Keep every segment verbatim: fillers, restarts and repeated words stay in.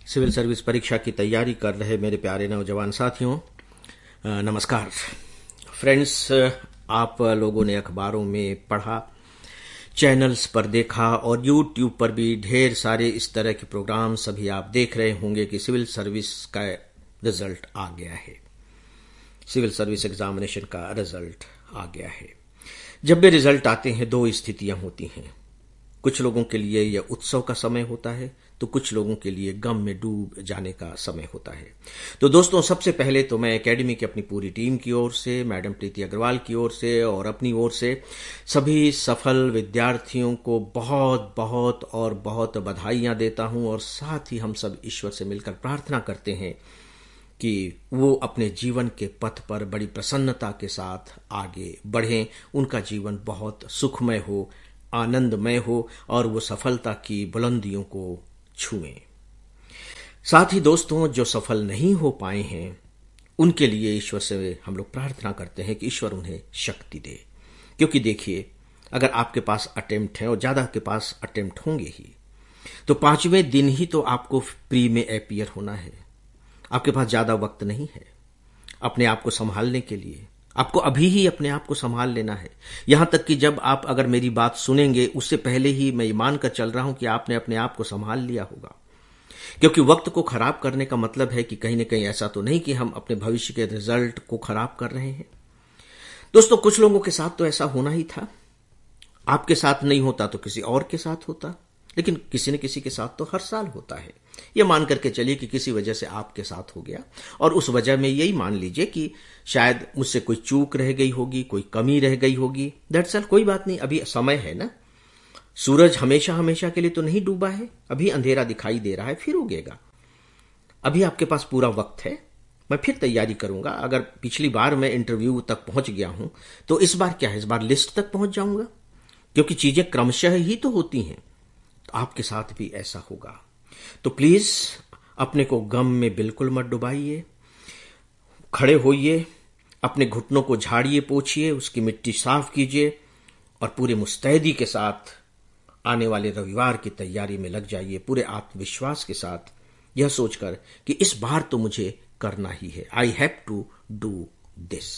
Civil service परीक्षा की तैयारी कर रहे मेरे प्यारे नौजवान साथियों, नमस्कार। फ्रेंड्स, आप लोगों ने अखबारों में पढ़ा, चैनल्स पर देखा और यूट्यूब पर भी ढेर सारे इस तरह के प्रोग्राम सभी आप देख रहे होंगे कि सिविल सर्विस का रिजल्ट आ गया है, सिविल सर्विस एग्जामिनेशन का रिजल्ट आ गया है। जब भी रिजल्ट आते हैं दो स्थितियां होती हैं। कुछ लोगों के लिए यह उत्सव का समय होता है तो कुछ लोगों के लिए गम में डूब जाने का समय होता है। तो दोस्तों, सबसे पहले तो मैं एकेडमी की अपनी पूरी टीम की ओर से, मैडम प्रीति अग्रवाल की ओर से और अपनी ओर से सभी सफल विद्यार्थियों को बहुत बहुत और बहुत बधाइयां देता हूं और साथ ही हम सब ईश्वर से मिलकर प्रार्थना करते हैं कि वो अपने जीवन के पथ पर बड़ी प्रसन्नता के साथ आगे बढ़ें, उनका जीवन बहुत सुखमय हो, आनंदमय हो और वो सफलता की बुलंदियों को छुएं। साथ ही दोस्तों, जो सफल नहीं हो पाए हैं उनके लिए ईश्वर से हम लोग प्रार्थना करते हैं कि ईश्वर उन्हें शक्ति दे। क्योंकि देखिए, अगर आपके पास अटेम्प्ट है और ज्यादा के पास अटेम्प्ट होंगे ही तो पांचवें दिन ही तो आपको प्री में अपीयर होना है। आपके पास ज्यादा वक्त नहीं है अपने आप को संभालने के लिए। आपको अभी ही अपने आप को संभाल लेना है। यहां तक कि जब आप अगर मेरी बात सुनेंगे उससे पहले ही मैं मानकर चल रहा हूं कि आपने अपने आप को संभाल लिया होगा। क्योंकि वक्त को खराब करने का मतलब है कि कहीं ना कहीं ऐसा तो नहीं कि हम अपने भविष्य के रिजल्ट को खराब कर रहे हैं। दोस्तों, कुछ लोगों के साथ तो ऐसा होना ही था। आपके साथ नहीं होता तो किसी और के साथ होता, लेकिन किसी न किसी के साथ तो हर साल होता है। यह मान करके चलिए कि किसी वजह से आपके साथ हो गया और उस वजह में यही मान लीजिए कि शायद मुझसे कोई चूक रह गई होगी, कोई कमी रह गई होगी। दैट्स ऑल, कोई बात नहीं, अभी समय है ना। सूरज हमेशा हमेशा के लिए तो नहीं डूबा है, अभी अंधेरा दिखाई दे रहा है, फिर उगेगा। अभी आपके पास पूरा वक्त है। मैं फिर तैयारी करूंगा। अगर पिछली बार मैं इंटरव्यू तक पहुंच गया हूं तो इस बार क्या है, इस बार लिस्ट तक पहुंच जाऊंगा, क्योंकि चीजें क्रमशः ही तो होती हैं। तो आपके साथ भी ऐसा होगा। तो प्लीज अपने को गम में बिल्कुल मत डुबाइए। खड़े होइए, अपने घुटनों को झाड़िए, पोंछिए, उसकी मिट्टी साफ कीजिए और पूरे मुस्तैदी के साथ आने वाले रविवार की तैयारी में लग जाइए, पूरे आत्मविश्वास के साथ, यह सोचकर कि इस बार तो मुझे करना ही है। I have to do this.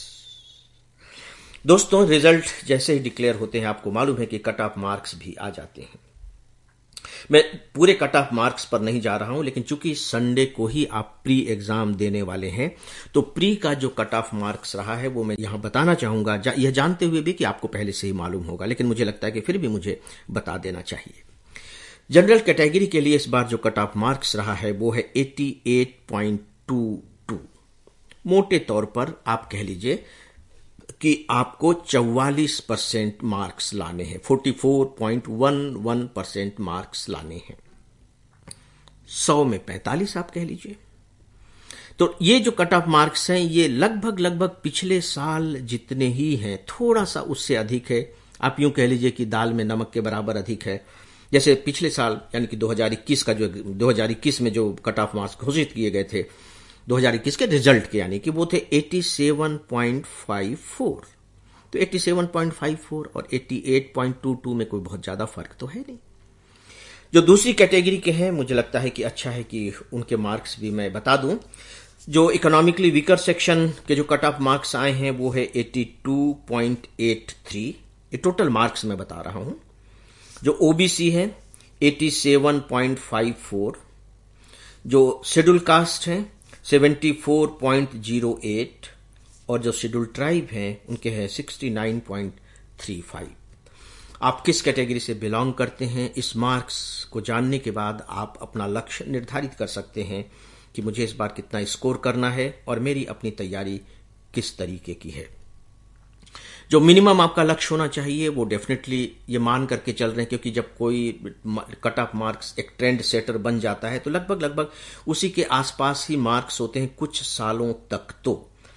दोस्तों, रिजल्ट जैसे ही डिक्लेयर होते हैं आपको मालूम है कि कट ऑफ मार्क्स भी आ जाते हैं। मैं पूरे कट ऑफ मार्क्स पर नहीं जा रहा हूं, लेकिन चूंकि संडे को ही आप प्री एग्जाम देने वाले हैं तो प्री का जो कट ऑफ मार्क्स रहा है वो मैं यहां बताना चाहूंगा, जा, यह जानते हुए भी कि आपको पहले से ही मालूम होगा, लेकिन मुझे लगता है कि फिर भी मुझे बता देना चाहिए। जनरल कैटेगरी के लिए इस बार जो कट ऑफ मार्क्स रहा है वो है अठासी पॉइंट दो दो। मोटे तौर पर आप कह लीजिए कि आपको चौवालीस परसेंट मार्क्स लाने हैं, चौवालीस पॉइंट एक एक परसेंट मार्क्स लाने हैं। सौ में पैंतालीस आप कह लीजिए। तो ये जो कट ऑफ मार्क्स हैं ये लगभग लगभग पिछले साल जितने ही हैं, थोड़ा सा उससे अधिक है। आप यूं कह लीजिए कि दाल में नमक के बराबर अधिक है। जैसे पिछले साल यानी कि दो हज़ार इक्कीस का जो दो हज़ार इक्कीस में जो कट ऑफ मार्क्स घोषित किए गए थे दो हज़ार इक्कीस के रिजल्ट के, यानी कि वो थे सत्तासी पॉइंट पाँच चार। तो सत्तासी पॉइंट पाँच चार और अठासी पॉइंट दो दो में कोई बहुत ज्यादा फर्क तो है नहीं। जो दूसरी कैटेगरी के हैं, मुझे लगता है कि अच्छा है कि उनके मार्क्स भी मैं बता दूं। जो इकोनॉमिकली वीकर सेक्शन के जो कट ऑफ मार्क्स आए हैं वो है बयासी पॉइंट आठ तीन। ये टोटल मार्क्स मैं बता रहा हूं। जो ओबीसी है सत्तासी पॉइंट पाँच चार, जो शेड्यूल कास्ट है चौहत्तर पॉइंट शून्य आठ और जो शेड्यूल ट्राइब हैं उनके हैं उनहत्तर पॉइंट पैंतीस। आप किस कैटेगरी से बिलोंग करते हैं, इस मार्क्स को जानने के बाद आप अपना लक्ष्य निर्धारित कर सकते हैं कि मुझे इस बार कितना स्कोर करना है और मेरी अपनी तैयारी किस तरीके की है। जो मिनिमम आपका लक्ष्य होना चाहिए वो डेफिनेटली ये मान करके चल रहे हैं, क्योंकि जब कोई कट ऑफ मार्क्स एक ट्रेंड सेटर बन जाता है तो लगभग लगभग उसी के आसपास ही मार्क्स होते हैं कुछ सालों तक। तो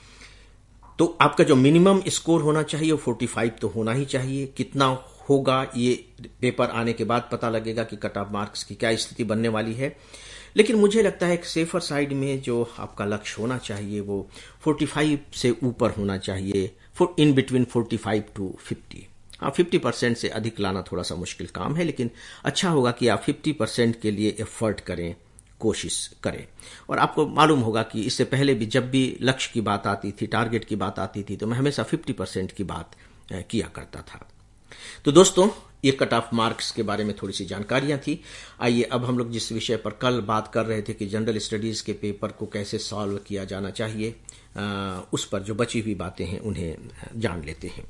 तो आपका जो मिनिमम स्कोर होना चाहिए वो पैंतालीस तो होना ही चाहिए। कितना होगा ये पेपर आने के बाद पता लगेगा कि कट ऑफ मार्क्स की क्या स्थिति बनने वाली है, लेकिन मुझे लगता है एक सेफर साइड में जो आपका लक्ष्य होना चाहिए वो पैंतालीस से ऊपर होना चाहिए, इन बिटवीन पैंतालीस टू पचास। हाँ, पचास परसेंट से अधिक लाना थोड़ा सा मुश्किल काम है, लेकिन अच्छा होगा कि आप पचास परसेंट के लिए एफर्ट करें, कोशिश करें। और आपको मालूम होगा कि इससे पहले भी जब भी लक्ष्य की बात आती थी, टारगेट की बात आती थी, तो मैं हमेशा फिफ्टी परसेंट की बात किया करता था। तो दोस्तों, ये कट ऑफ मार्क्स के बारे में थोड़ी सी जानकारियां थी। आइए अब हम लोग जिस विषय पर कल बात कर रहे थे कि जनरल स्टडीज के पेपर को कैसे सॉल्व किया जाना चाहिए, आ, उस पर जो बची हुई बातें हैं उन्हें जान लेते हैं।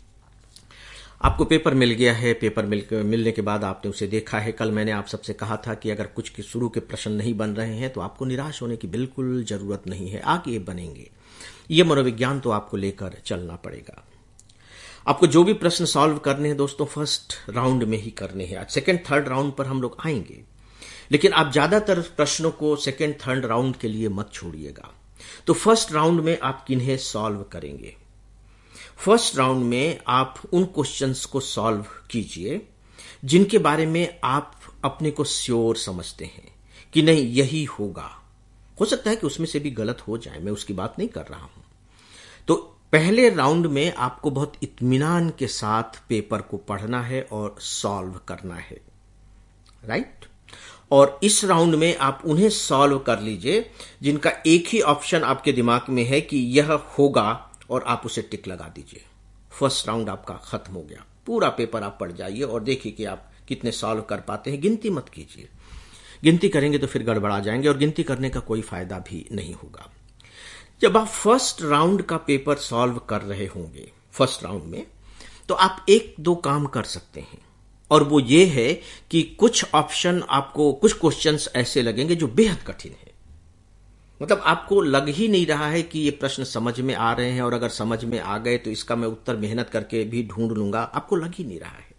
आपको पेपर मिल गया है। पेपर मिल मिलने के बाद आपने उसे देखा है। कल मैंने आप सबसे कहा था कि अगर कुछ के शुरू के प्रश्न नहीं बन रहे हैं तो आपको निराश होने की बिल्कुल जरूरत नहीं है, आगे बनेंगे। ये मनोविज्ञान तो आपको लेकर चलना पड़ेगा। आपको जो भी प्रश्न सॉल्व करने हैं दोस्तों, फर्स्ट राउंड में ही करने हैं। आज सेकेंड थर्ड राउंड पर हम लोग आएंगे, लेकिन आप ज्यादातर प्रश्नों को सेकेंड थर्ड राउंड के लिए मत छोड़िएगा। तो फर्स्ट राउंड में आप किन्हें सॉल्व करेंगे? फर्स्ट राउंड में आप उन क्वेश्चंस को सॉल्व कीजिए जिनके बारे में आप अपने को श्योर समझते हैं कि नहीं यही होगा। हो सकता है कि उसमें से भी गलत हो जाए, मैं उसकी बात नहीं कर रहा हूं। तो पहले राउंड में आपको बहुत इत्मीनान के साथ पेपर को पढ़ना है और सॉल्व करना है, राइट। और इस राउंड में आप उन्हें सॉल्व कर लीजिए जिनका एक ही ऑप्शन आपके दिमाग में है कि यह होगा, और आप उसे टिक लगा दीजिए। फर्स्ट राउंड आपका खत्म हो गया। पूरा पेपर आप पढ़ जाइए और देखिए कि आप कितने सॉल्व कर पाते हैं। गिनती मत कीजिए, गिनती करेंगे तो फिर गड़बड़ा जाएंगे और गिनती करने का कोई फायदा भी नहीं होगा। जब आप फर्स्ट राउंड का पेपर सॉल्व कर रहे होंगे फर्स्ट राउंड में, तो आप एक दो काम कर सकते हैं, और वो ये है कि कुछ ऑप्शन आपको, कुछ क्वेश्चंस ऐसे लगेंगे जो बेहद कठिन है। मतलब आपको लग ही नहीं रहा है कि ये प्रश्न समझ में आ रहे हैं, और अगर समझ में आ गए तो इसका मैं उत्तर मेहनत करके भी ढूंढ लूंगा। आपको लग ही नहीं रहा है,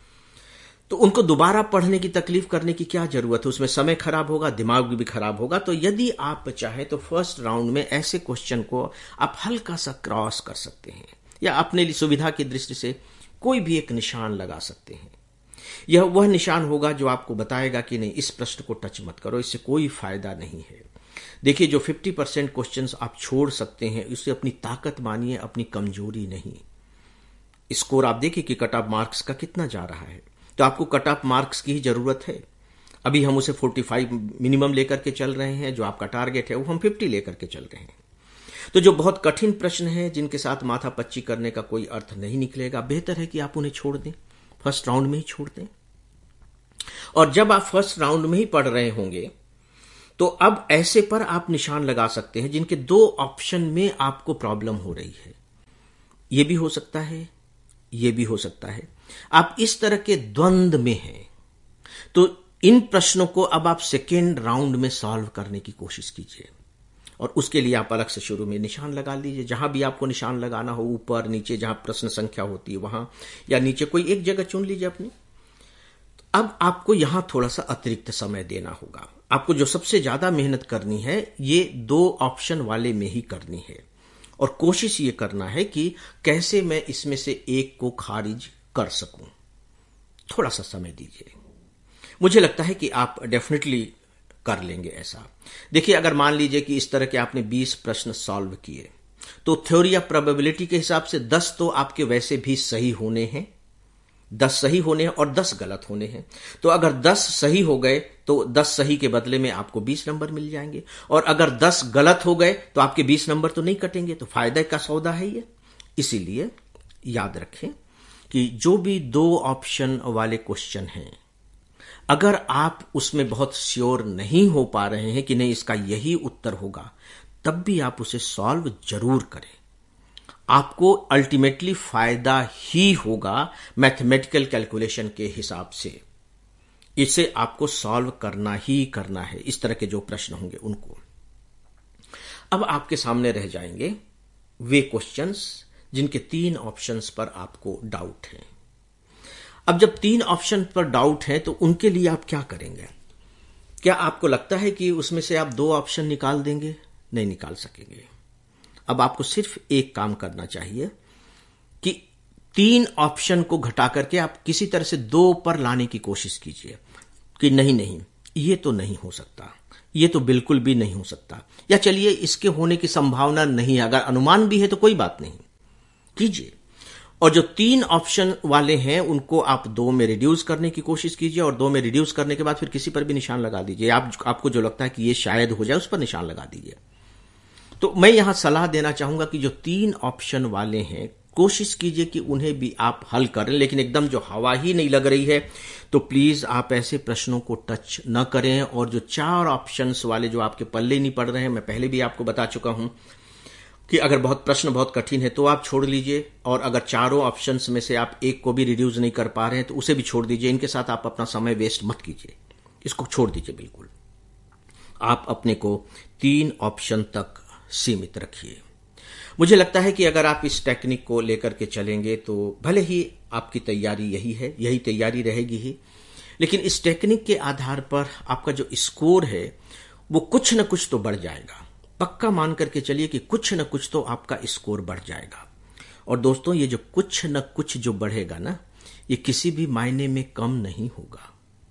तो उनको दोबारा पढ़ने की तकलीफ करने की क्या जरूरत है? उसमें समय खराब होगा, दिमाग भी खराब होगा। तो यदि आप चाहें तो फर्स्ट राउंड में ऐसे क्वेश्चन को आप हल्का सा क्रॉस कर सकते हैं, या अपने लिए सुविधा की दृष्टि से कोई भी एक निशान लगा सकते हैं। यह वह निशान होगा जो आपको बताएगा कि नहीं, इस प्रश्न को टच मत करो, इससे कोई फायदा नहीं है। देखिए, जो फिफ्टी परसेंट क्वेश्चंस आप छोड़ सकते हैं, उसे अपनी ताकत मानिए, अपनी कमजोरी नहीं। स्कोर आप देखिए कि कट ऑफ मार्क्स का कितना जा रहा है। तो आपको कट ऑफ मार्क्स की ही जरूरत है। अभी हम उसे पैंतालीस मिनिमम लेकर के चल रहे हैं, जो आपका टारगेट है वो हम पचास लेकर के चल रहे हैं। तो जो बहुत कठिन प्रश्न है, जिनके साथ माथा पच्ची करने का कोई अर्थ नहीं निकलेगा, बेहतर है कि आप उन्हें छोड़ दें, फर्स्ट राउंड में ही छोड़ दें। और जब आप फर्स्ट राउंड में ही पढ़ रहे होंगे, तो अब ऐसे पर आप निशान लगा सकते हैं जिनके दो ऑप्शन में आपको प्रॉब्लम हो रही है। यह भी हो सकता है, यह भी हो सकता है। आप इस तरह के द्वंद्व में हैं, तो इन प्रश्नों को अब आप सेकेंड राउंड में सॉल्व करने की कोशिश कीजिए। और उसके लिए आप अलग से शुरू में निशान लगा लीजिए, जहां भी आपको निशान लगाना हो, ऊपर नीचे, जहां प्रश्न संख्या होती है वहां, या नीचे कोई एक जगह चुन लीजिए अपनी। अब आपको यहां थोड़ा सा अतिरिक्त समय देना होगा। आपको जो सबसे ज्यादा मेहनत करनी है, ये दो ऑप्शन वाले में ही करनी है, और कोशिश ये करना है कि कैसे मैं इसमें से एक को खारिज कर सकूं। थोड़ा सा समय दीजिए, मुझे लगता है कि आप डेफिनेटली कर लेंगे ऐसा। देखिए, अगर मान लीजिए कि इस तरह के आपने बीस प्रश्न सॉल्व किए, तो थ्योरी ऑफ प्रोबेबिलिटी के हिसाब से दस तो आपके वैसे भी सही होने हैं, दस सही होने हैं और दस गलत होने हैं। तो अगर दस सही हो गए तो दस सही के बदले में आपको बीस नंबर मिल जाएंगे, और अगर दस गलत हो गए तो आपके बीस नंबर तो नहीं कटेंगे। तो फायदे का सौदा है ये। इसीलिए याद रखें कि जो भी दो ऑप्शन वाले क्वेश्चन हैं, अगर आप उसमें बहुत श्योर नहीं हो पा रहे हैं कि नहीं इसका यही उत्तर होगा, तब भी आप उसे सॉल्व जरूर करें। आपको अल्टीमेटली फायदा ही होगा मैथमेटिकल कैलकुलेशन के हिसाब से। इसे आपको सॉल्व करना ही करना है, इस तरह के जो प्रश्न होंगे उनको। अब आपके सामने रह जाएंगे वे क्वेश्चंस जिनके तीन ऑप्शंस पर आपको डाउट है। अब जब तीन ऑप्शन पर डाउट है, तो उनके लिए आप क्या करेंगे? क्या आपको लगता है कि उसमें से आप दो ऑप्शन निकाल देंगे? नहीं निकाल सकेंगे। अब आपको सिर्फ एक काम करना चाहिए कि तीन ऑप्शन को घटा करके आप किसी तरह से दो पर लाने की कोशिश कीजिए कि नहीं नहीं ये तो नहीं हो सकता, ये तो बिल्कुल भी नहीं हो सकता, या चलिए इसके होने की संभावना नहीं है, अगर अनुमान भी है तो कोई बात नहीं, कीजिए। और जो तीन ऑप्शन वाले हैं उनको आप दो में रिड्यूस करने की कोशिश कीजिए और दो में रिड्यूस करने के बाद फिर किसी पर भी निशान लगा दीजिए। आप आपको जो लगता है कि ये शायद हो जाए उस पर निशान लगा दीजिए। तो मैं यहां सलाह देना चाहूंगा कि जो तीन ऑप्शन वाले हैं कोशिश कीजिए कि उन्हें भी आप हल करें, लेकिन एकदम जो हवा ही नहीं लग रही है तो प्लीज आप ऐसे प्रश्नों को टच न करें। और जो चार ऑप्शंस वाले जो आपके पल्ले नहीं पड़ रहे हैं, मैं पहले भी आपको बता चुका हूं कि अगर बहुत प्रश्न बहुत कठिन है तो आप छोड़ लीजिए, और अगर चारों ऑप्शंस में से आप एक को भी रिड्यूस नहीं कर पा रहे हैं तो उसे भी छोड़ दीजिए। इनके साथ आप अपना समय वेस्ट मत कीजिए, इसको छोड़ दीजिए बिल्कुल। आप अपने को तीन ऑप्शन तक सीमित रखिए। मुझे लगता है कि अगर आप इस टेक्निक को लेकर के चलेंगे तो भले ही आपकी तैयारी यही है, यही तैयारी रहेगी ही, लेकिन इस टेक्निक के आधार पर आपका जो स्कोर है वो कुछ न कुछ तो बढ़ जाएगा। पक्का मान करके चलिए कि कुछ न कुछ तो आपका स्कोर बढ़ जाएगा। और दोस्तों, ये जो कुछ न कुछ जो बढ़ेगा ना, ये किसी भी मायने में कम नहीं होगा।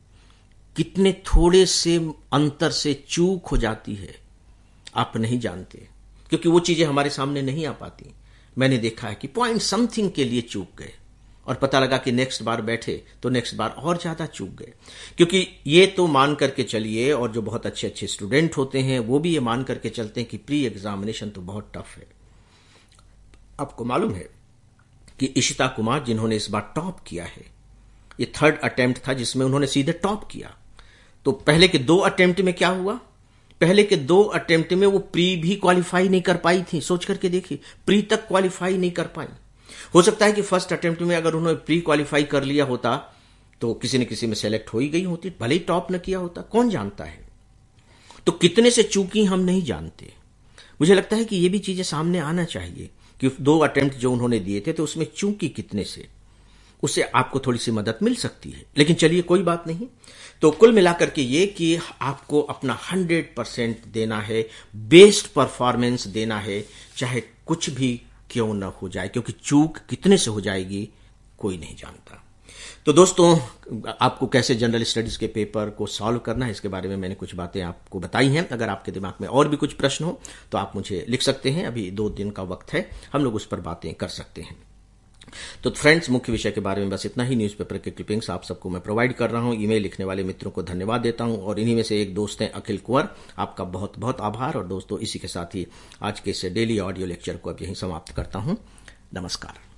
कितने थोड़े से अंतर से चूक हो जाती है आप नहीं जानते, क्योंकि वो चीजें हमारे सामने नहीं आ पाती। मैंने देखा है कि पॉइंट समथिंग के लिए चूक गए और पता लगा कि नेक्स्ट बार बैठे तो नेक्स्ट बार और ज्यादा चूक गए। क्योंकि ये तो मान करके चलिए, और जो बहुत अच्छे अच्छे स्टूडेंट होते हैं वो भी ये मान करके चलते हैं कि प्री एग्जामिनेशन तो बहुत टफ है। आपको मालूम है कि इशिता कुमार जिन्होंने इस बार टॉप किया है, ये थर्ड अटेम्प्ट था जिसमें उन्होंने सीधे टॉप किया। तो पहले के दो अटेम्प्ट में क्या हुआ, पहले के दो अटेम्प्ट में वो प्री भी क्वालिफाई नहीं कर पाई थी। सोच करके देखिए, प्री तक क्वालिफाई नहीं कर पाई। हो सकता है कि फर्स्ट अटेम्प्ट में अगर उन्होंने प्री क्वालिफाई कर लिया होता तो किसी न किसी में सेलेक्ट हो ही गई होती, भले ही टॉप न किया होता, कौन जानता है। तो कितने से चूकी हम नहीं जानते। मुझे लगता है कि ये भी चीजें सामने आना चाहिए कि दो अटेम्प्ट जो उन्होंने दिए थे तो उसमें चूकी कितने से, उससे आपको थोड़ी सी मदद मिल सकती है। लेकिन चलिए कोई बात नहीं। तो कुल मिलाकर के ये कि आपको अपना हंड्रेड परसेंट देना है, बेस्ट परफॉर्मेंस देना है, चाहे कुछ भी क्यों न हो जाए, क्योंकि चूक कितने से हो जाएगी कोई नहीं जानता। तो दोस्तों, आपको कैसे जनरल स्टडीज के पेपर को सॉल्व करना है इसके बारे में मैंने कुछ बातें आपको बताई हैं। अगर आपके दिमाग में और भी कुछ प्रश्न हो तो आप मुझे लिख सकते हैं। अभी दो दिन का वक्त है, हम लोग उस पर बातें कर सकते हैं। तो फ्रेंड्स, मुख्य विषय के बारे में बस इतना ही। न्यूज़पेपर के क्लिपिंग्स आप सबको मैं प्रोवाइड कर रहा हूं। ईमेल लिखने वाले मित्रों को धन्यवाद देता हूं, और इन्हीं में से एक दोस्त हैं अखिल कुंवर, आपका बहुत बहुत आभार। और दोस्तों, इसी के साथ ही आज के इस डेली ऑडियो लेक्चर को अब यहीं समाप्त करता हूं। नमस्कार।